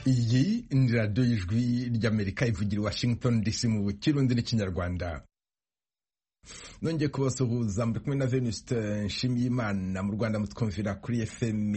iyi ni radiyo y'ijwi ry'Amerika ivugira i Washington DC mu Kirundi n'Ikinyarwanda. Nongeye kubasuhuza muri kumwe na Venuste Nshimiyimana. Mu Rwanda mutwumvira kuri FM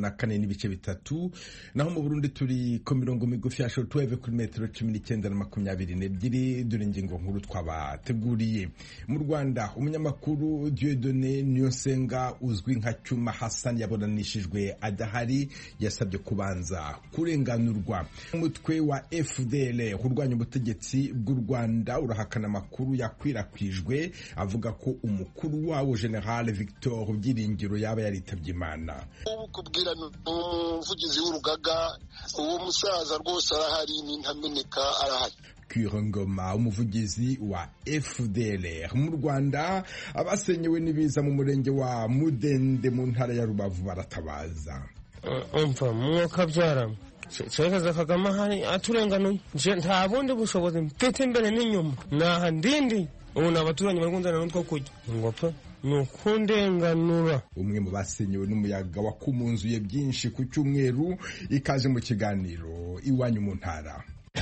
104.3, naho mu Burundi turi ku mirongo migufi ya shortwave kuri metero 19 na 22. Dore ingingo nkuru twabateguriye. Mu Rwanda umunyamakuru Dieudonné Niyonsenga uzwi nka Cyuma Hassan yaboranishijwe adahari, yasabye kubanza kurenganurwa. Umutwe wa FDL urwanya ubutegetsi bw'u Rwanda urahakana amakuru yakwirakwijwe avuga ko umukuru wawo General Victor Byiringiro yaba yaritabye Imana. Kubwira umuvugizi w'urugaga uwo musaza rwose arahari, n'intameneka arahari. Ngoma, umuvugizi wa FDL mu Rwanda, abasenyewe n'ibiza mu murenge wa Mudende mu ntara ya Rubavu baratabaza. Umva mwuka byara Chekaza Kagame hari aturenganuye, nta bundi bushobozi mfite imbere n'inyuma, naha ndindi ubu n'abaturanyi barikundana n'utwo kujya ngo pe nukundenganura. Umwe mu basenyewe n'umuyaga wakumunzuye byinshi ku cyumweru, ikaje mu kiganiro Iwanyu mu Ntara.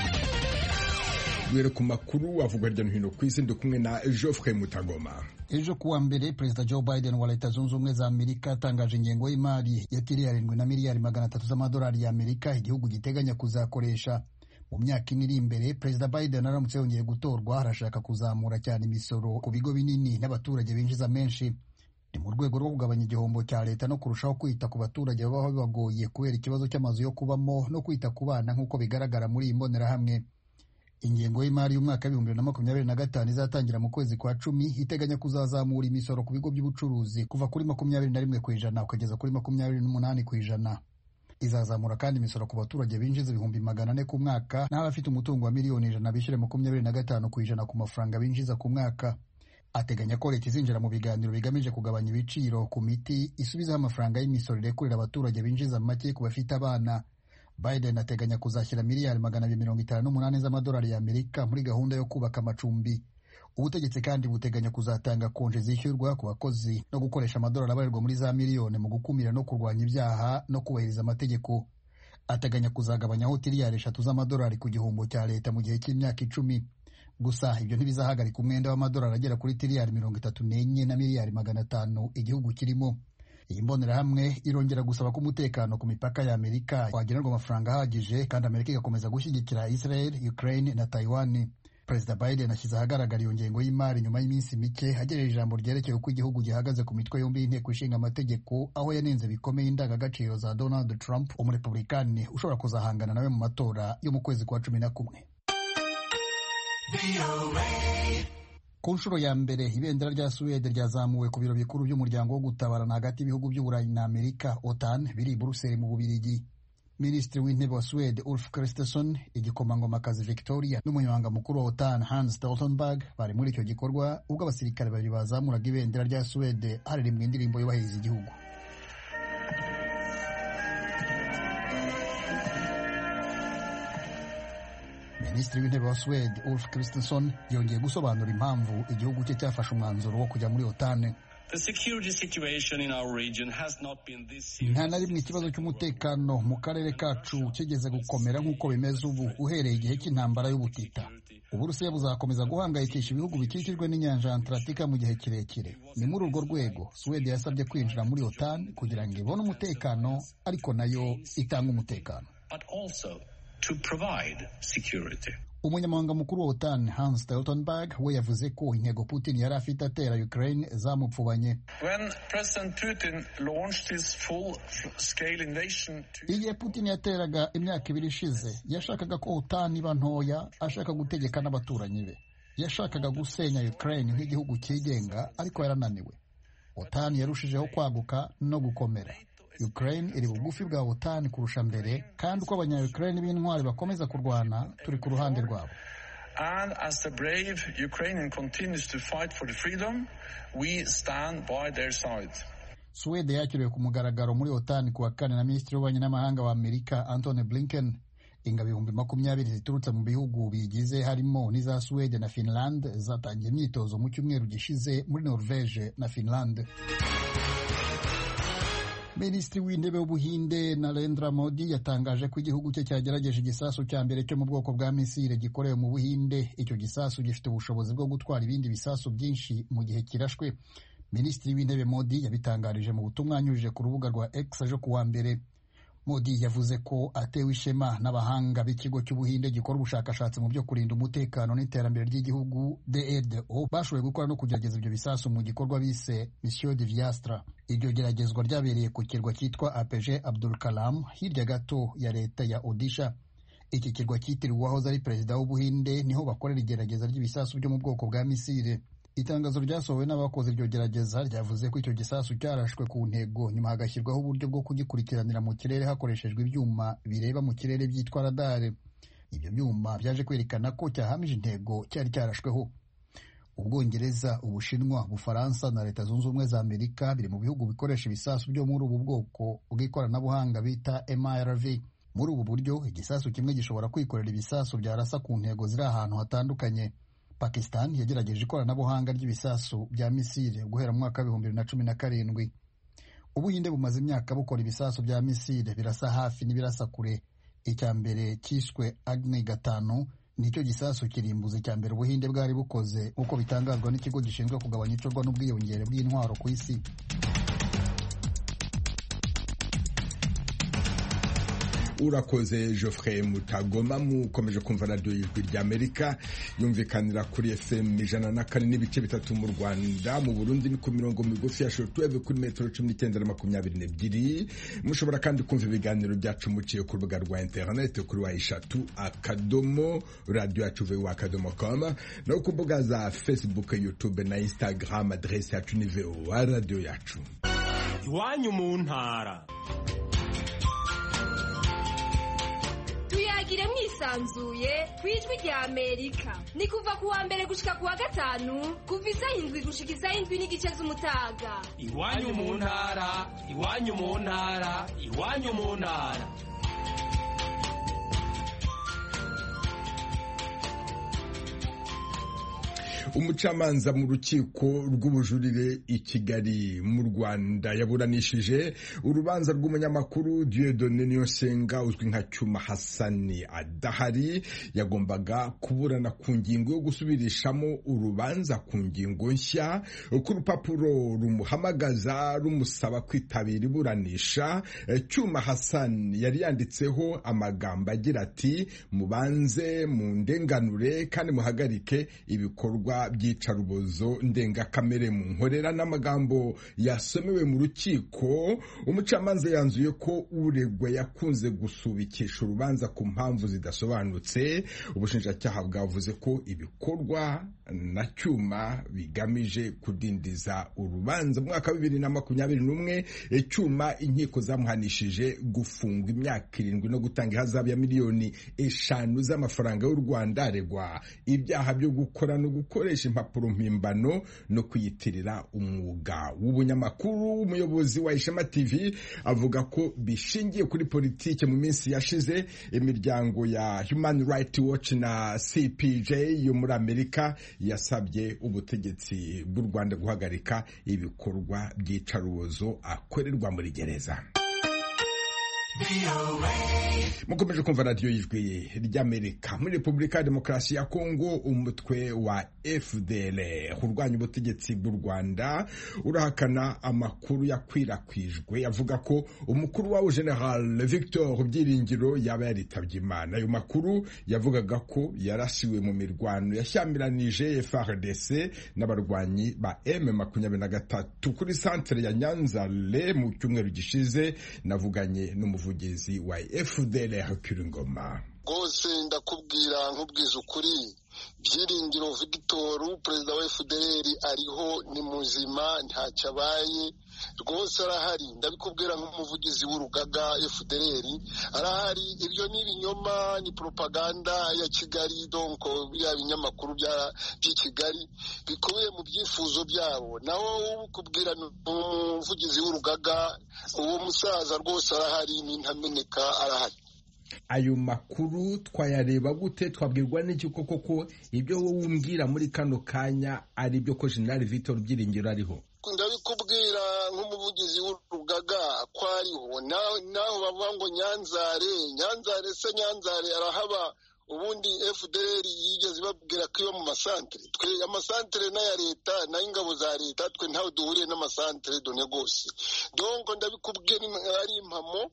Duhere ku makuru avugwa hirya no hino ku isi, ndi kumwe na Geoffrey Mutagoma. Ejo kuwa mbere Perezida Joe Biden wa Leta Zunze Ubumwe za Amerika atangaje ingengo y'imari ya tirilioni na miliyari 300 z'amadolari y'Amerika igihugu giteganya kuzakoresha mu myaka iri imbere. Perezida Biden aramutse yongeye gutorwa arashaka kuzamura cyane imisoro ku bigo binini n'abaturage binjiza menshi. Ni mu rwego rwo kugabanya igihombo cya leta no kurushaho kwita ku baturage babaho bibagoye kubera ikibazo cy'amazu yo kubamo no kwita ku bana nk'uko bigaragara muri iyi mbonerahamwe. Ingengo y'imari y'umwaka 2025 izatangira mu kwezi kwa 10 iteganya kuzazamura imisoro ku bigo by'ubucuruzi kuva kuri 21% ukageza kuri 28%. Izazamura kandi imisoro ku baturage binjiza 400,000 ku mwaka, n'abafite umutungo wa miliyoni 100 bishyure 25% ku mafaranga binjiza ku mwaka. Ateganya ko leta izinjira mu biganiro bigamije kugabanya ibiciro ku miti isubizaho amafaranga y'imisoro irekurira abaturage binjiza make ku bafite abana. Biden ateganya kuzashyira miliyari 258 z'amadolari y'Amerika muri gahunda yo kubaka amacumbi. Ubutegetsi kandi buteganya kuzatanga konje zishyurwa ku bakozi no gukoresha amadolari abarirwa muri za miliyoni mu gukumira no kurwanya ibyaha no kubahiriza amategeko. Ateganya kuzagabanyaho tirilioni 3 z'amadolari ku gihombo cya leta mu gihe cy'imyaka 10. Gusa ibyo ntibizahagarika umwenda w'amadolari agera kuri tirilioni 34 na miliyari 500 igihugu kirimo. Iyi mbonerahamwe irongera gusaba ko umutekano ku mipaka ya Amerika wagenerwa amafaranga ahagije, kandi Amerika igakomeza gushyigikira Israel, Ukraine na Taiwan. Perezida Biden ashyize ahagaragara iyo ngengo y'imari nyuma y'iminsi mike agejeje ijambo ryerekeye uko igihugu gihagaze ku mitwe yombi y'inteko ishinga amategeko, aho yanenze bikomeye indangagaciro za Donald Trump, umurepublikani ushobora kuzahangana nawe mu matora yo mu kwezi kwa 11. Ku nshuro ya mbere ibendera rya Suwede ryazamuwe ku biro bikuru by'umuryango wo gutabarana hagati y'ibihugu by'Uburayi na Amerika OTAN biri i Buruseli mu Bubiligi. Minisitiri w'intebe wa Suwede Ulf Kristersson, igikomangomakazi Victoria n'umunyamabanga mukuru wa OTAN Hans Stoltenberg bari muri icyo gikorwa ubwo abasirikare babiri bazamuraga ibendera rya Suwede haririmbwa indirimbo yubahiriza igihugu. Minisitiri w'intebe wa Suwede Ulf Kristersson yongeye gusobanura impamvu igihugu cye cyafashe umwanzuro wo kujya muri OTAN. Nta na rimwe ikibazo cy'umutekano mu karere kacu kigeze gukomera nk'uko bimeze ubu uhereye igihe cy'intambara y'ubutita. Uburusiya buzakomeza guhangayikisha ibihugu bikikijwe n'inyanja ya Atlantika mu gihe kirekire. Ni muri urwo rwego Suwede yasabye kwinjira muri OTAN kugira ngo ibone umutekano, ariko nayo itanga umutekano. Umunyamabanga mukuru wa OTAN Hans Stoltenberg we yavuze ko intego Putin yari afite atera Ukraine zamupfubanye. Igihe Putin yateraga imyaka 2 ishize, yashakaga ko OTAN iba ntoya, ashaka gutegeka n'abaturanyi be. Yashakaga gusenya Ukraine nk'igihugu cyigenga, ariko yarananiwe. OTAN yarushijeho kwaguka no gukomera. Ukraine iri bugufi bwa OTAN kurusha mbere, kandi uko abanya-Ukraine b'intwari bakomeza kurwana turi ku ruhande rwabo. And as the brave Ukrainian continues to fight for the freedom, we stand by their side. Suwede yakiriwe ku mugaragaro muri OTAN kuwa 4 na Minisitiri w'Ububanyi n'Amahanga wa Amerika Antony Blinken. Ingabo 20,000 ziturutse mu bihugu bigize harimo n'iza Suwede na Finland zatangiye imyitozo mu cyumweru gishize muri Norvège na Finland. Minisitiri w'intebe w'Ubuhinde Narendra Modi yatangaje ko igihugu cye cyagerageje igisasu cya mbere cyo mu bwoko bwa misile gikorewe mu Buhinde. Icyo gisasu gifite ubushobozi bwo gutwara ibindi bisasu byinshi mu gihe kirashwe. Minisitiri w'intebe Modi yabitangarije mu butumwa anyujije ku rubuga rwa X ejo kuwa mbere. Modi yavuze ko atewe ishema n'abahanga b'ikigo cy'Ubuhinde gikora ubushakashatsi mu byo kurinda umutekano n'iterambere ry'igihugu DEDO bashoboye gukora no kugerageza ibyo bisasu mu gikorwa bise Mission de Viastra. Iryo geragezwa ryabereye ku kirwa cyitwa APG Abdul Kalam hirya gato ya leta ya Odisha. Iki kirwa cyitiriwe uwahoze ari perezida w'Ubuhinde niho bakorera igerageza ry'ibisasu byo mu bwoko bwa misile. Itangazo ryasohowe n'abakoze iryo gerageza ryavuze ko icyo gisasu cyarashwe ku ntego, nyuma hagashyirwaho uburyo bwo kugikurikiranira mu kirere hakoreshejwe ibyuma bireba mu kirere byitwa radare. Ibyo byuma byaje kwerekana ko cyahamije intego cyari cyarashweho. Ubwongereza, Ubushinwa, Ubufaransa na Leta Zunze Ubumwe za Amerika biri mu bihugu bikoresha ibisasu byo muri ubu bwoko bw'ikoranabuhanga bita MIRV. Muri ubu buryo igisasu kimwe gishobora kwikorera ibisasu byarasa ku ntego ziri ahantu hatandukanye. Pakistan yagerageje ikoranabuhanga ry'ibisasu bya misile guhera mu mwaka wa 2017. Ubuhinde bumaze imyaka bukora ibisasu bya misile birasa hafi n'ibirasa kure. Icya mbere cyiswe Agni 5 nicyo gisasu kirimbuzi cya mbere Ubuhinde bwari bukoze, uko bitangazwa n'ikigo gishinzwe kugabanya icurwa n'ubwiyongere bw'intwaro ku isi. Urakoze Geoffrey Mutagoma. Mukomeje kumva radio y'Ijwi ry'Amerika yumvikanira kuri FM 104.3 mu Rwanda. Mu Burundi ni ku mirongo migufi ya shortwave kuri metero 1922. Mushobora kandi kumva ibiganiro byacu muciye ku rubuga rwa internet kuri wa3.radio.com no ku mbuga za Facebook, YouTube na Instagram. Adresse yacu ni VOA radio yacu. Iwanyu mu ntara. Tuyagire mwisanzuye kwijwi rya Amerika. Ni kuva kuwa mbere gushika kuwa gatanu kuva isaha 7 gushika isaha 7:30 z'umutaga. Iwanyu mu ntara, iwanyu mu ntara, iwanyu mu ntara. Umucamanza mu rukiko rw'ubujurire i Kigali mu Rwanda yaburanishije urubanza rw'umunyamakuru Dieudonné Niyonsenga uzwi nka Cyuma Hasani adahari. Yagombaga kuburana ku ngingo yo gusubirishamo urubanza ku ngingo nshya ku rupapuro rumuhamagaza rumusaba kwitabira iburanisha. Cyuma Hasani yari yanditseho amagambo agira ati mubanze mu ndenganure kandi muhagarike ibikorwa by'icarubozo ndengakamere mu nkorera. N'amagambo yasomewe mu rukiko, umucamanza yanzuye ko uregwa yakunze gusubikisha urubanza ku mpamvu zidasobanutse. Ubushinjacyaha bwavuze ko ibikorwa na Cyuma bigamije kudindiza urubanza. Mu mwaka wa 2021 Cyuma inkiko zamuhanishije gufungwa imyaka 7 no gutanga ihazabu ya miliyoni 5 z'amafaranga y'u Rwanda. Aregwa ibyaha byo gukora no gukoresha impapuro mpimbano no kuyitirira umwuga w'ubunyamakuru. Umuyobozi wa Ishema TV avuga ko bishingiye kuri politike. Mu minsi yashize imiryango ya Human Rights Watch na CPJ yo muri Amerika yasabye ubutegetsi bw'u Rwanda guhagarika ibikorwa by'icarubozo akorerwa muri gereza. Mukomeje kumva radio y'Ijwi ry'Amerika. Muri Repubulika ya Demokarasi ya Kongo, umutwe wa FDLR urwanya ubutegetsi bw'u Rwanda urahakana amakuru yakwirakwijwe avuga ko umukuru wawo General Victor Byiringiro yaba yaritabye Imana. Ayo makuru yavugaga ko yarasiwe mu mirwano yashyamiranyije FARDC n'abarwanyi ba M23 kuri centre ya Nyanzale mu cyumweru gishize. Navuganye n'umuvugizi wa FDLR Kiringoma. Rwose ndakubwira nkubwiza ukuri, Byiringiro Victor perezida wa FDLR ariho, ni muzima, ntacyo abaye, rwose arahari. Ndabikubwira nk'umuvugizi w'urugaga FDLR arahari. Ibyo ni ibinyoma, ni propaganda ya Kigali, donc bya binyamakuru by'i Kigali bikubiye mu byifuzo byabo. Naho ukubwira umuvugizi w'urugaga, uwo musaza rwose arahari, ni ntameneka, arahari. Ayo makuru twayareba gute? Twabwirwa n'iki koko ibyo wowe umbwira muri kano kanya ari byo ko General Victor Byiringiro ariho? ndabikubwira nk'umuvugizi w'urugaga ko ariho naho bavuga ngo Nyanzare arahaba. Ubundi FDLR yigeze babwira ko iyo mu masantere, twe amasantere n'aya leta n'ingabo za leta, twe ntawe duhuriye n'amasantere de negoce. Donc ndabikubwira ari impamo.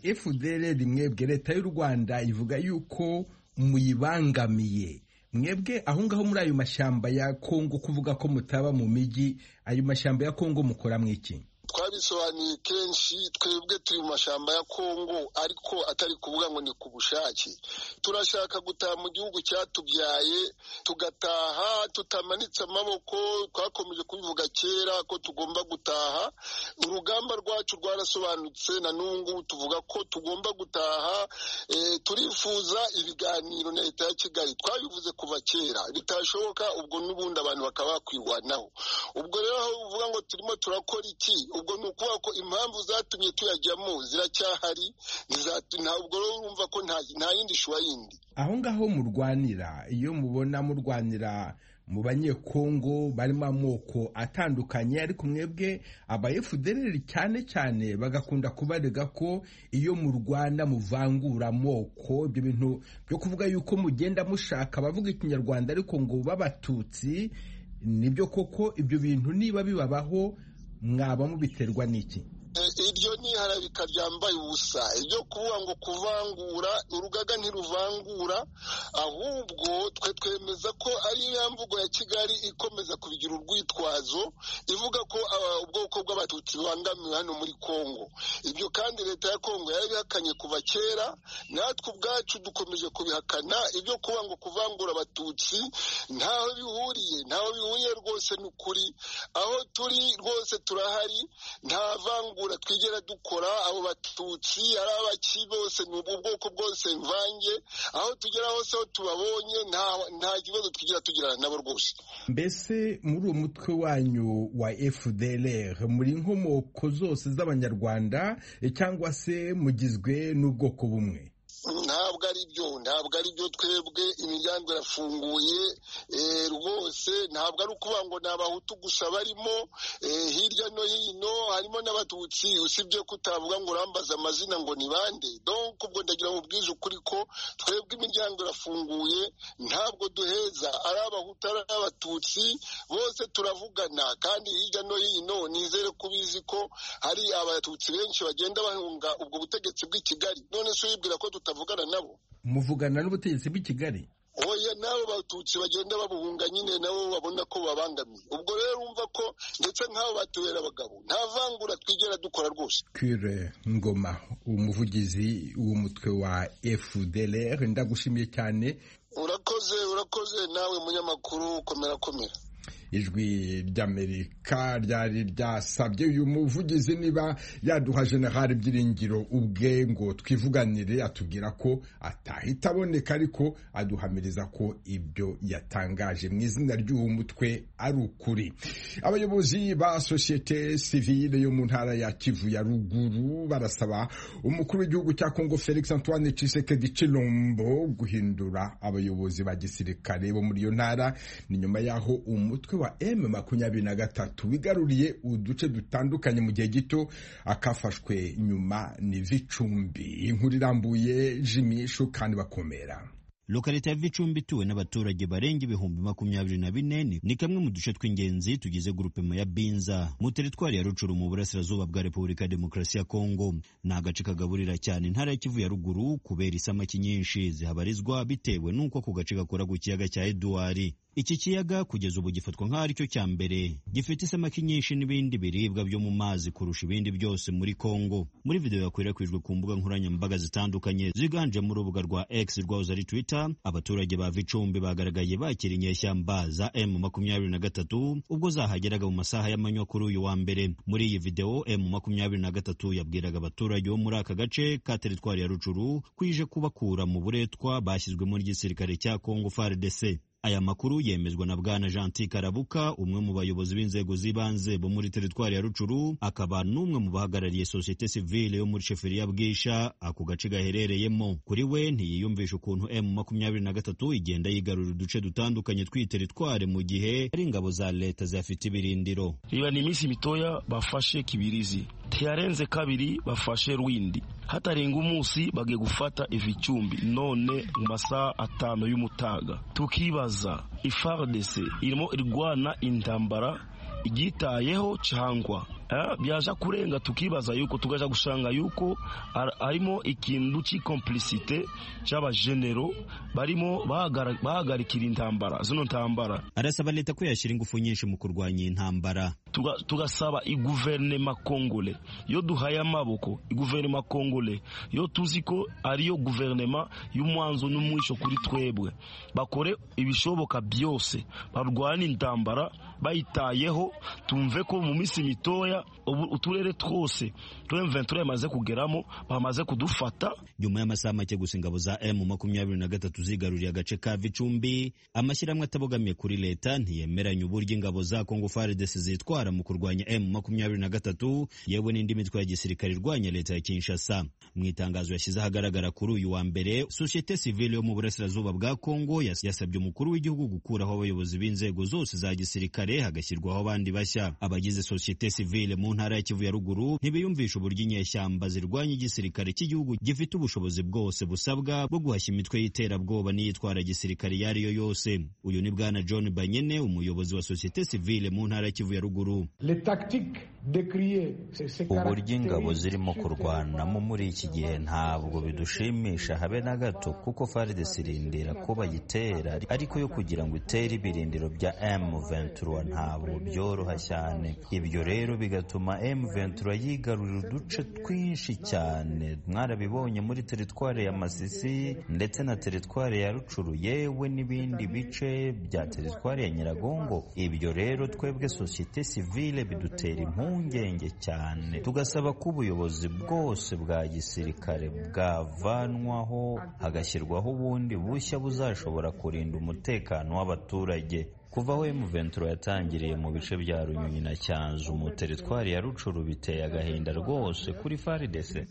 FDLR mwebwe leta y'u Rwanda ivuga yuko muyibangamiye. Mwebwe aho ngaho muri ayo mashyamba ya Kongo kuvuga ko mutaba mu miji, ayo mashyamba ya Kongo mukora mwiki? Twabisobanuye kenshi, twebwe turi mu mashyamba ya Kongo ariko atari kuvuga ngo ni ku bushake. Turashaka gutaha mu gihugu cyatubyaye, tugataha tutamanitse amaboko. Twakomeje kubivuga kera ko tugomba gutaha. Urugamba rwacu rwarasobanutse, na n'ubu tuvuga ko tugomba gutaha. Turifuza ibiganiro na leta ya Kigali, twabivuze kuva kera. Bitashoboka ubwo n'ubundi abantu bakaba bakwirwanaho. Ubwo rero uvuga ngo turimo turakora iki? Ubwo ni ukuvuga ko impamvu zatumye tuyajyamo ziracyahari. Ntabwo rero urumva ko nta yindi shuwa yindi. Aho ngaho murwanira, iyo mubona murwanira mu banyekongo barimo amoko atandukanye, ariko mwebwe aba FDLR cyane bagakunda kubarega ko iyo mu Rwanda muvangura amoko, ibyo bintu byo kuvuga yuko mugenda mushaka abavuga ikinyarwanda ariko ngo b'abatutsi, nibyo koko ibyo bintu niba bibabaho mwaba mubiterwa n'iki? Iryo ni harabika ryambaye ubusa. Ibyo kuvuga ngo kuvangura, urugaga ntiruvangura, ahubwo twe twemeza ko ari ya mvugo ya Kigali ikomeza kubigira urwitwazo, ivuga ko ubwoko bw'abatutsi bangamiwe hano muri Kongo. Ibyo kandi leta ya Kongo yarabihakanye kuva kera, natwe ubwacu dukomeje kubihakana. Ibyo kuvuga ngo kuvangura abatutsi ntaho bihuriye rwose. Ni ukuri aho turi rwose turahari, nta vangura twigera dukora. Abo batutsi ari abaki bose, ni ubwoko bwose mvange. Aho tugera hose aho tubabonye nta kibazo twigera tugirana nabo rwose. Mbese muri uwo mutwe wanyu wa FDLR muri inkomoko zose z'Abanyarwanda cyangwa se mugizwe n'ubwoko bumwe? Ntabwo ari byo. Twebwe imiryango irafunguye rwose. Ntabwo ari ukuvuga ngo ni abahutu gusa barimo, hirya no hino harimo n'abatutsi, usibye ko utavuga ngo urambaza amazina ngo ni bande. Donc ubwo ndagira ngo ubwize ukuri ko twebwe imiryango irafunguye, ntabwo duheza. Ari abahutu ari abatutsi bose turavugana, kandi hirya no hino nizere ko ubizi ko hari abatutsi benshi bagenda bahunga ubwo butegetsi bw'i Kigali. None se wibwira ko tutavugana nabo? Muvugana n'ubutegetsi bw'i Kigali? Oya, nabo batutsi bagenda babuhunga nyine nabo babona ko babangamiye. Ubwo rero umva ko ndetse nk'abo batubera abagabo, nta vangura twigera dukora rwose. Kure Ngoma, umuvugizi w'umutwe wa FDLR, ndagushimiye cyane. Urakoze nawe munyamakuru, komera. Ijwi ry'Amerika ryari ryasabye uyu muvugizi niba yaduha General Byiringiro ubwe ngo twivuganire, atubwira ko atahita aboneka ariko aduhamiriza ko ibyo yatangaje mu izina ry'uwo mutwe ari ukuri. Abayobozi ba societe civile yo mu ntara ya Kivu ya ruguru barasaba umukuru w'igihugu cya Kongo Felix Antoine Tshisekedi Tshilombo guhindura abayobozi ba gisirikare bo muri iyo ntara. Ni nyuma yaho umutwe wa M23 wigaruriye uduce dutandukanye mu gihe gito, akafashwe nyuma ni Vicumbi. Inkuru irambuye Jimmy Shukani Bakomera. Lokalite ya Vicumbi tuwe n'abaturage barenga 24,000 ni kamwe mu duce tw'ingenzi tugize grupema ya Binza mu teritwari ya Rucuru mu burasirazuba bwa Repubulika ya Demokarasi ya Kongo. Ni agace kagaburira cyane intara ya Kivu ya ruguru kubera isamaki nyinshi zihabarizwa bitewe n'uko ku gace gakora ku kiyaga cya Edouard. Iki kiyaga kugeza ubu gifatwa nk'aho aricyo cya mbere gifite isamaki nyinshi n'ibindi biribwa byo mu mazi kurusha ibindi byose muri Kongo. Muri video yakwirakwijwe ku mbuga nkoranyambaga zitandukanye ziganjemo urubuga rwa X rwahoze ari Twitter, abaturage ba Vicumbi bagaragaye bakira inyeshyamba za M23 ubwo zahageraga mu masaha y'amanywa kuri uyu wa mbere. Muri iyi video M23 yabwiraga abaturage bo muri aka gace ka teritwari ya Rucuru kwije kubakura mu buretwa bashyizwe muri gisirikare cya Kongo FARDC. Aya makuru yemezwa na Bwana Gentil Karabuka, umwe mu bayobozi b'inzego z'ibanze bo muri teritwari ya Rucuru, akaba n'umwe mu bahagarariye societe civile yo muri sheferi ya Bwisha, ako gace gaherereyemo. Kuri we ntiyiyumvisha ukuntu M23 igenda yigarurira uduce dutandukanye tw'iteritwari mu gihe ari ingabo za leta zafite ibirindiro. Iba ni iminsi mitoya bafashe Kibirizi, ntiyarenze kabiri bafashe Rwindi, hatarenga umunsi bagiye gufata Ivicumbi, none mu masaha 5 y'umutaga. Tukibaza FARDC irimo irwana intambara igitayeho cyangwa byaja kurenga, tukibaza yuko tugaja gushanga yuko arimo ikintu cy'ikomplicité cy'abagenero barimo bahagarikira intambara zino ntambara. Arasaba leta ko yashyira ingufu nyinshi mu kurwanya intambara. Tugasaba iguverinoma Kongole yo duhaye amaboko, iguverinoma Kongole yo tuzi ko ariyo guverinoma y'umwanzo n'umwisho kuri twebwe, bakore ibishoboka byose barwana intambara bayitayeho. Tumve ko mu minsi mitoya uturere twose M23 yamaze kugeramo bamaze kudufata. Nyuma y'amasaha make gusa ingabo za M23 zigaruriye agace ka Vicumbi, amashyirahamwe atabogamiye kuri leta ntiyemeranya uburyo ingabo za Congo FARDC zitwara mu kurwanya M23 yewe n'indi mitwe ya gisirikare irwanya leta ya Kinshasa. Mu itangazo yashyize ahagaragara kuri uyu wa mbere, societe civile yo mu burasirazuba bwa Congo yasabye umukuru w'igihugu gukuraho abayobozi b'inzego zose za gisirikare hagashyirwaho abandi bashya. Abagize societe civile mu ntara ya Kivu ya Ruguru ntibiyumvisha uburyo inyeshyamba zirwanya igisirikare cy'igihugu gifite ubushobozi bwose busabwa bwo guhashya imitwe y'iterabwoba n'iyitwara gisirikare iyo ariyo yose. Uyu ni Bwana John Banyene, umuyobozi wa societe civile mu ntara ya Kivu ya Ruguru. Uburyo ingabo zirimo kurwanamo muri iki gihe ntabwo bidushimisha habe na gato, kuko FARDC irindira ko bayitera, ariko yo kugira ngo itere ibirindiro bya M23 ntabwo byoroha cyane. Ibyo rero bigatuma M23 yigarurira uduce twinshi cyane. Mwarabibonye muri teritwari ya Masisi ndetse na teritwari ya Rucuru, yewe n'ibindi bice bya teritwari ya Nyiragongo. Ibyo rero twebwe societe civile bidutera impungenge cyane. Tugasaba ko ubuyobozi bwose bwa gisirikare bwavanwaho hagashyirwaho ubundi bushya buzashobora kurinda umutekano w'abaturage. Kuva aho M23 yatangiriye mu bice bya Runyonyi na Cyanzu mu teritwari ya Rucuru biteye agahinda rwose kuri FARDC.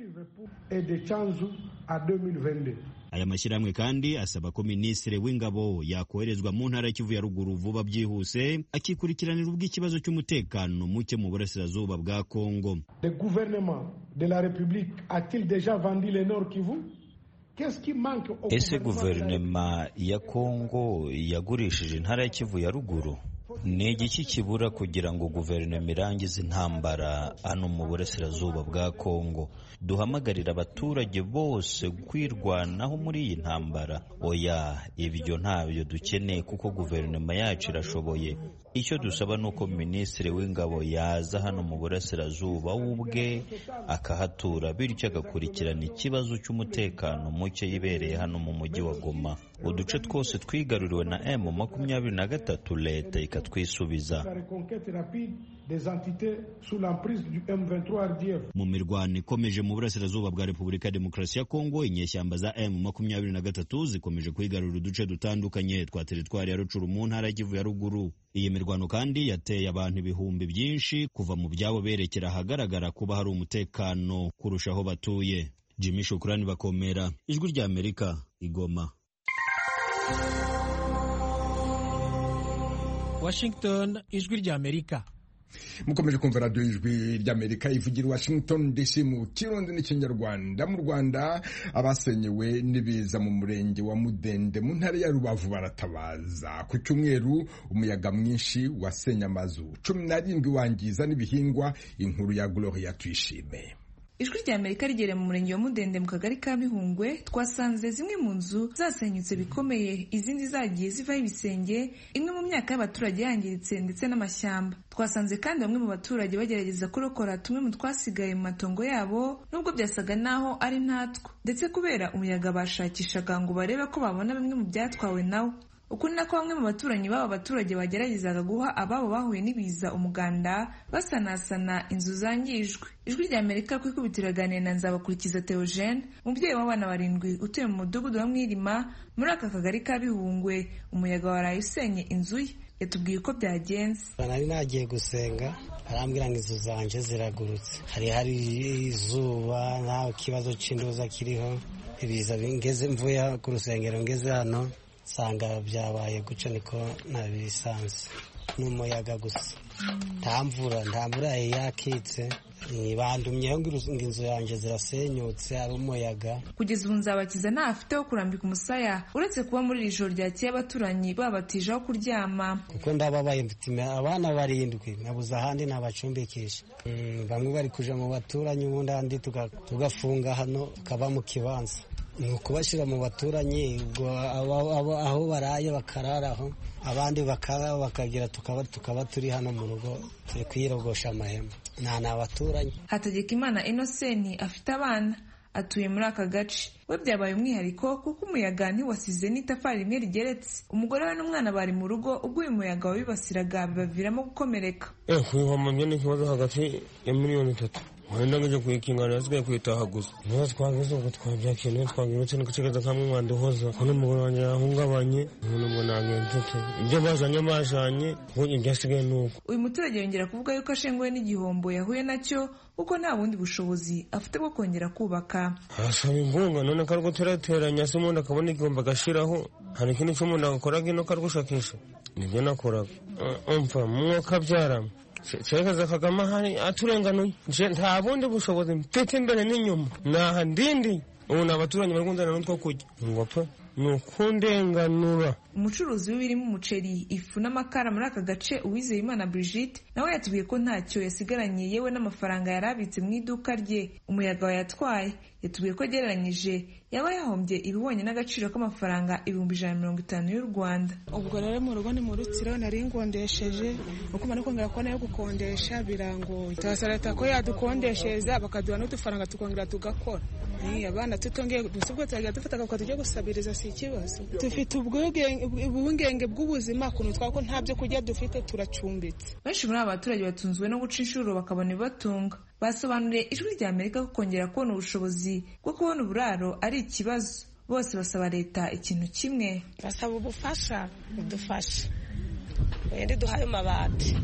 Aya mashyirahamwe kandi asaba ko Minisitiri w'Ingabo yakoherezwa mu ntara Kivu ya Ruguru vuba byihuse, akikurikiranira ubw'ikibazo cy'umutekano muke mu burasirazuba bwa Kongo. Le gouvernement de la République a-t-il déjà vendu le Nord Kivu? Ese guverinoma ya Kongo yagurishije intara ya Kivu ya Ruguru? Ni igiki kibura kugira ngo guverinoma irangize intambara hano mu burasirazuba bwa Kongo? Duhamagarira abaturage bose kwirwanaho muri iyi ntambara. Oya, ibyo ntabyo dukeneye kuko guverinoma yacu irashoboye. Icyo dusaba nuko Minisitiri w'Ingabo yaza hano mu burasirazuba ubwe akahatura, bityo agakurikirana ikibazo cy'umutekano muke yibereye hano mu mujyi wa Goma. Uduce twose twigaruriwe na M23 leta ikatwisubiza. Mu mirwano ikomeje mu burasirazuba bwa Repubulika ya Demokarasi ya Kongo, inyeshyamba za M23 zikomeje kwigarurira uduce dutandukanye twa teritwari ya Rucuru mu ntara ya Kivu ya Ruguru. Iyi mirwano kandi yateye abantu ibihumbi byinshi kuva mu byabo berekera ahagaragara kuba hari umutekano kurushaho batuye. Jimmy Shukrani Bakomera, Ijwi rya Amerika, Igoma. Washington, Ijwi rya Amerika. Mukomeje kumva radio Ijwi ry'Amerika ivugira Washington DC mu Kirundi n'Ikinyarwanda. Mu Rwanda abasenyewe n'ibiza mu murenge wa Mudende mu ntara ya Rubavu baratabaza. Ku cyumweru umuyaga mwinshi wasenya amazu 17 wangiza n'ibihingwa. Inkuru ya Gloria Tuyishime. Ijwi rya Amerika rigereye mu murenge wa Mudende mu kagari ka Bihungwe, twasanze zimwe mu nzu zasenyutse bikomeye, izindi zagiye zivaho ibisenge, imwe mu myaka y'abaturage yangiritse ndetse n'amashyamba. Twasanze kandi bamwe mu baturage bagerageza kurokora tumwe mu twasigaye mu matongo yabo, nubwo byasaga naho ari ntatwo, ndetse kubera umuyaga bashakishaga ngo barebe ko babona bimwe mu byatwawe nawo. uku ni nako bamwe mu baturanyi b'aba baturage bageragezaga guha ababo bahuye n'ibiza umuganda basanasana inzu zangijwe. Ijwi rya Amerika ku ikubitiro iraganira na Nzabakurikiza Theogene, umubyeyi w'abana 7 utuye mu mudugudu wa Mwirima muri aka kagari ka Bihungwe. Umuyaga waraye usenye inzu ye, yatubwiye uko byagenze. Nari nagiye gusenga arambwira ngo inzu zanje ziragurutse, hari izuba nta kibazo cy'indoza kiriho, ibiza bingeze mvuye ku rusengero ngeze hano sanga byabaye guca niko nabisanze n'umuyaga gusa, nta mvura yakitse, bandumyeho ngo inzu yanjye zirasenyutse ari umuyaga. Kugeza ubu Nzabakiza nta afite wo kurambika umusaya uretse kuba muri iri joro ryakeye abaturanyi babatije aho kuryama. Kuko ndababaye mfite abana 7 nabuze ahandi nabacumbikisha, bamwe bari kuja mu baturanyi ubundi andi tugafunga hano tukaba mu kibanza, ni ukubashyira mu baturanyi aho baraye bakararaho, abandi bakagira tukaba turi hano mu rugo turi kwirogosha amahema. Nta abaturanyi. Hategekimana Innocent afite abana, atuye muri aka gace. We byabaye umwihariko kuko umuyaga ntiwasize n'itafari rimwe rigeretse. Umugore we n'umwana bari mu rugo ubwo uyu muyaga wabibasiraga bibaviramo gukomereka. Kwihomamye n'ikibazo hagati ya $3,000,000. Wenda ngije kuyikinganira asigaye kwitaha gusa. Niba twageze ubwo twabyakiye niba twagirutse n'ikigeza kamwe mwanduhoza. Ko n'umugore wanjye yahungabanye, n'ubwo nagenzute. Ibyo bajanye ubu byasigaye nuko. Uyu muturage yongera kuvuga yuko ashenguwe n'igihombo yahuye nacyo kuko nta bundi bushobozi afite bwo kongera kubaka. Asaba imbunga none karwo terateranya se umuntu akabona igihombo agashiraho. Hari ikintu cy'umuntu akoraga ino kargushakisha. Nibyo nakoraga. Umva mwuka byarama. Cheka Kagame hari aturenganuye, nta bundi bushobozi mfite imbere n'inyuma, naha ndindi ubu n'abaturanyi barikundana n'utwo kujya ngo pe nukundenganura. Umucuruzi w'ibirimo umuceri, ifu n'amakara muri aka gace Uwizeyimana Brigitte nawe yatubwiye ko ntacyo yasigaranye yewe n'amafaranga yarabitse mu iduka rye umuyaga wayatwaye. Yatubwiye ko agereranyije yaba yahombye ibihwanye n'agaciro k'amafaranga 150 y'u Rwanda. Ubwo rero mu rugo ni mu Rutsiro nari ngondesheje uko mara kongera ko nayo gukondesha birangoye. Turasarata ko yadukondesheza bakaduha n'udufaranga tukongera tugakora. Abana tutongeye dusubwo tujya dufata ko tujye gusabiriza si ikibazo. Dufite ubwenge bw'ubuzima kuno twako nta byo kujya dufite turacumbitse. Benshi muri abaturage batunzwe no guca inshuro bakabona ibibatunga. Basobanuriye Ijwi rya Amerika ko kongera kubona ubushobozi bwo kubona uburaro ari ikibazo. Bose basaba leta ikintu kimwe. Basaba ubufasha budufasha. Wende duhaye mabati.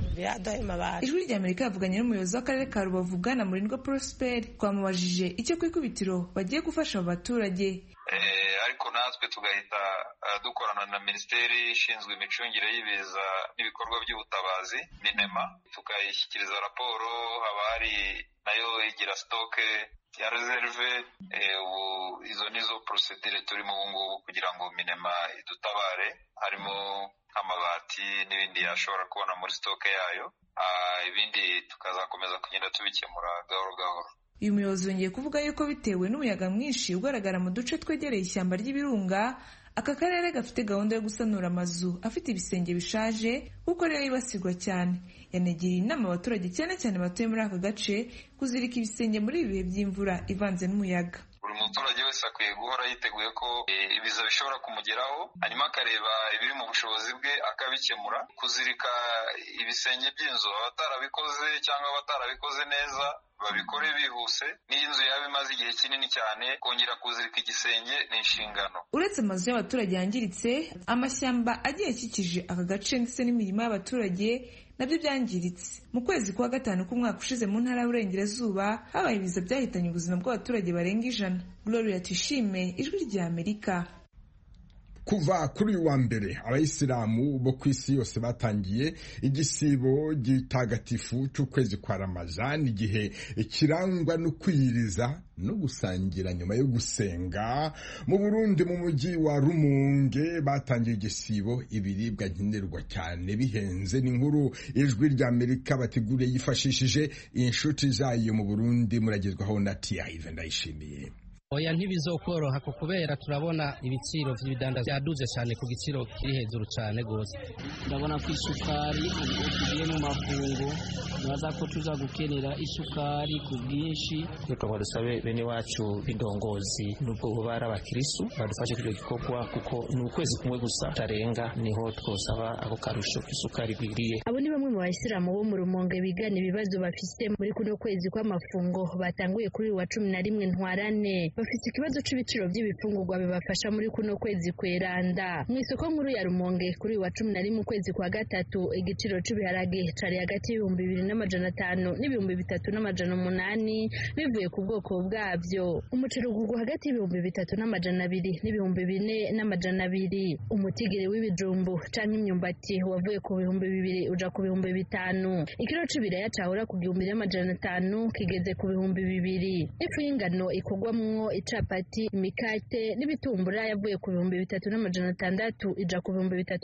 Ijwi rya Amerika yavuganye n'umuyobozi w'akarere ka Rubavu Bwana Murindwa Prosper, twamubajije icyo ku ikubitiro bagiye gufasha abaturage. Ariko natwe tugahita dukorana na Minisiteri ishinzwe imicungire y'ibiza n'ibikorwa by'ubutabazi MINEMA, tukayishyikiriza raporo. Haba hari nayo igira stoke ya reserve. Izo nizo procedure turimo ubu ngubu kugira ngo MINEMA idutabare, harimo nk'amabati n'ibindi yashobora kubona muri stoke yayo. Ibindi tukazakomeza kugenda tubikemura gahoro gahoro. Uyu muyobozi yongeye kuvuga yuko bitewe n'umuyaga mwinshi ugaragara mu duce twegereye ishyamba ry'ibirunga, aka karere gafite gahunda yo gusanura amazu afite ibisenge bishaje kuko rero yibasirwa cyane. Yanegiriye inama abaturage cyane cyane batuye muri aka gace kuzirika ibisenge muri ibi bihe by'imvura ivanze n'umuyaga. Buri muturage wese akwiye guhora yiteguye ko ibiza bishobora kumugeraho, hanyuma akareba ibiri mu bushobozi bwe akabikemura. Kuzirika ibisenge by'inzu abatarabikoze cyangwa abatarabikoze neza babikore bihuse. N'iyo inzu yaba imaze igihe kinini cyane, kongera kuzirika igisenge ni inshingano. Uretse amazu y'abaturage yangiritse, amashyamba agiye akikije aka gace ndetse n'imirima y'abaturage nabyo byangiritse. Mu kwezi kwa gatanu k'umwaka ushize mu ntara y'Uburengerazuba habaye ibiza byahitanye ubuzima bw'abaturage barenga 100. Gloria Tuyishime, Ijwi rya Amerika. Kuva kuri uyu wa mbere abayisilamu bo ku isi yose batangiye igisibo gitagatifu cy'ukwezi kwa Ramazani, igihe kirangwa no kwiyiriza no gusangira nyuma yo gusenga. Mu Burundi mu mujyi wa Rumonge batangiye igisibo, ibiribwa nkenerwa cyane bihenze. N'inkuru Ijwi rya Amerika bateguriye yifashishije inshuti zayo mu Burundi, muragezwaho na Thierry Ndayishimiye. Oya ntibizokoroha ko kubera turabona ibiciro by'ibidanda byaduze cyane ku giciro kiri hejuru cyane gose. Ndabona ko isukari ugiye mu mafungo nibaza ko tuza gukenera isukari ku bwinshi. Twagomba dusabe bene wacu b'indongozi nubwo bo bari abakirisu badufashe kuri gikorwa kuko ni ukwezi kumwe gusa tarenga niho twosaba ako karusho k'isukari gwiriye. Abo ni bamwe mu bayisilamu bo mu Rumonge bigana ibibazo bafite muri kuno kwezi kw'amafungo batanguye kuri wa 11 Ntwarane. Bafite ikibazo c'ibiciro by'ibifungurwa bibafasha muri kuno kwezi kweranda. Mu isoko nkuru ya Rumonge kuri wa 11 kwezi kwa gatatu igiciro cy'ibiharage cari hagati y'2,500 n'ibihumbi 3,800 bivuye ku bwoko bwabyo. Umuceri ugurwa hagati y'3,200 n'ibihumbi 4,200. Umutigiri w'ibijumbu canke imyumbati wavuye ku 2,000 uja ku 5,000. Ikiro c'ibiraya cahora ku 1,500 kigeze ku 2,000. Ifu y'ingano ikogwamwo icapati, imikate n'ibitumbura yavuye ku 3,600 ija ku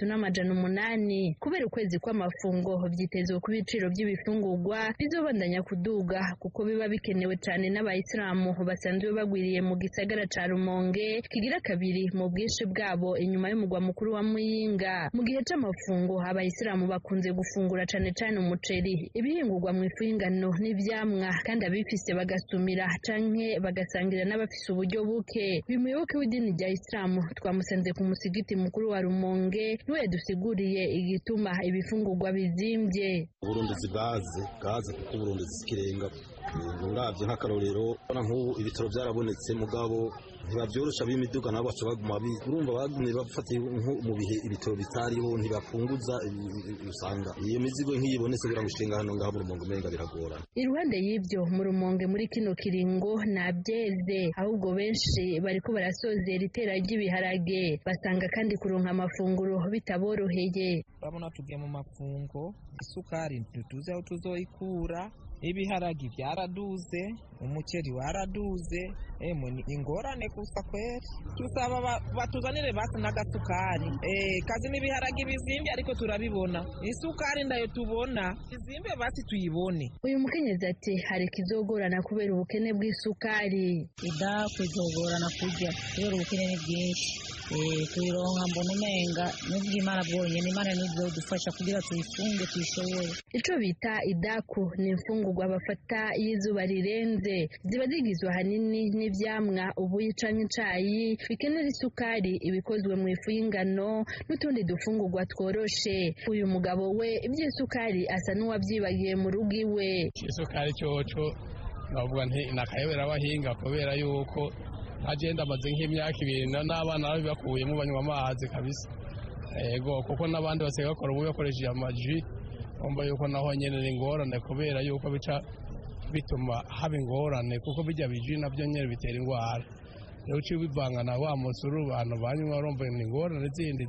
3,800. Kubera ukwezi kw'amafungo vyitezwe ku biciro by'ibifungurwa bizobandanya kuduga kuko biba bikenewe cyane n'abayisilamu basanzwe bagwiriye mu gisagara ca Rumonge kigira kabiri mu bwinshi bwabo inyuma y'umugwa mukuru wa Muyinga. Mu gihe c'amafungo abayisilamu bakunze gufungura cyane cyane umuceri, ibihingurwa mu ifu y'ingano n'ivyamwa, kandi abifise bagasumira canke bagasangira n'abafise uburyo buke. Bimuyoboke w'idini rya Islamu twamusanze ku musigiti mukuru wa Rumonge niwe yadusiguriye igituma ibifungurwa bizimvye. Burundi gaze kuko Burundi zikirenga ngavye nk'akarorero nk'ubu ibitaro byarabonetse mugabo ntibavyorosha b'imiduga nabo baca baguma urumva bagumye bafatiye mu bihe ibitaro bitariho ntibapunguza usanga iyo mizigo nk'iyibonetse kugira ngo ishinga hano ngaho mu Rumonge umenga biragora. Iruhande y'ibyo mu Rumonge muri kino kiringo nabyeze ahubwo benshi bariko barasozera itera ry'ibiharage basanga kandi kuronka amafunguro bitaboroheye. Babona tugiye mu mafungo isukari tutuze aho tuzoikura, ibiharagi byaraduze, umuceri waraduze, ingorane kusa kweri. Tusaba batuzanire basi n'agasukari. Kazi n'ibiharagi bizimvye ariko turabibona. Isukari ndayo tubona izimbe basi tuyibone. Uyu mukenyezi ati hari kizogorana kubera ubukene bw'isukari. Ida kuzogorana kujya kubera ubukene ni bwinshi. Tuyironka mbona umenga n'ubwo Imana bwonyene Imana nizo dufasha kugira tuyifunge tuyishobore. Ico bita idaku ni imfungurwa bafata y'izuba rirenze, ziba zigizwe hanini n'ivyamwa, ubuyi canke icayi bikenera isukari, ibikozwe mu ifu y'ingano n'utundi dufungurwa tworoshe. Uyu mugabo we ivy'isukari asa n'uwavyibagiye mu rugo iwe. Isukari coco navuga nti nakayobera abahinga kubera yuko agenda amaze nk'imyaka 2 n'abana babakuyemo banywa amazi kabisa. Ego kuko n'abandi basigaye bakora ubu bakoresheje amaji, umva yuko naho nyene ni ingorane kubera yuko bica bituma haba ingorane kuko bijya biji navyo nyene bitera ingwara. Rero uci bivangana wa musuru abantu banywa urumva ni ingorane zindi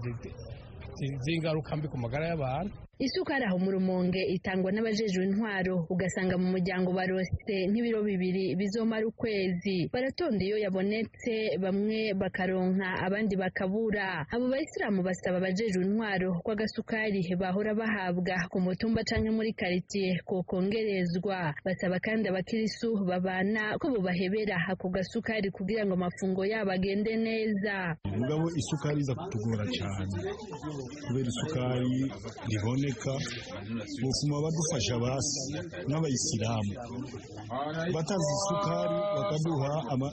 zingaruka mbi ku magara y'abantu. Isukari aho mu Rumonge itangwa n'abajejwe intwaro, ugasanga mu muryango barose nk'ibiro 2 bizomara ukwezi. Baratonda iyo yabonetse, bamwe bakaronka abandi bakabura. Abo bayisilamu basaba abajejwe intwaro ko agasukari bahora bahabwa ku mutumba canke muri quartier ko kongerezwa. Basaba kandi abakirisu babana ko bobahebera ako gasukari kugira ngo amafungo yabo agende neza. Mugabo isukari iza kutugora cyane kubera isukari ribone bufuma badufasha basi n'abayisilamu batazi isukari bakaduha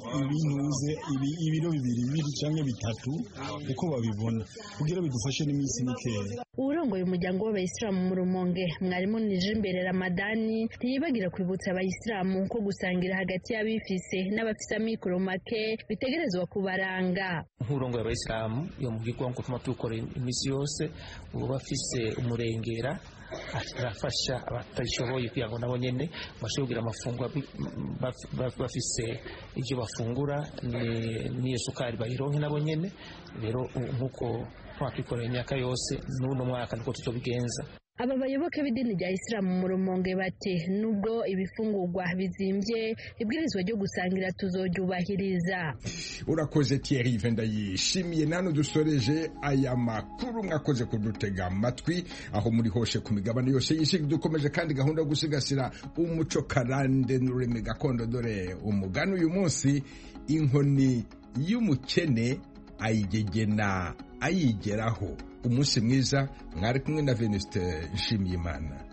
ibiro 2 cyangwa 3 uko babibona kugira bidufashe n'iminsi mikeya. Urongoye umuryango w'abayisilamu mu Rumonge mwarimu Nijimbere Ramadani ntiyibagira kwibutsa abayisilamu ko gusangira hagati y'abifise n'abafise amikoro make bitegerezwa kubaranga. Nk'urongoye abayisilamu yo mu gikongo tuma tukora imisi yose ubu bafise umurengera arafasha abatashoboye kugira ngo nabo nyene bashobora amafunguro bafise ibyo bafungura ni sukari bayironke nabo nyene. Rero nkuko twakikoreye imyaka yose n'uno mwaka niko tuzobigenza. Aba bayoboke b'idini rya Islamu mu Rumonge bati nubwo ibifungurwa bizimvye ibwirizwa ryo gusangira tuzoryubahiriza. Urakoze Thierry Vendayishimiye nano dusoreje aya makuru mwakoze kudutega amatwi aho muri hoshe ku migabane yose y'isi. Dukomeje kandi gahunda yo gusigasira umuco karande n'ururimi gakondo. Dore umugani uyu munsi: inkoni y'umukene ayigegena ayigeraho. Umunsi mwiza, mwari kumwe na Venuste Nshimiyimana.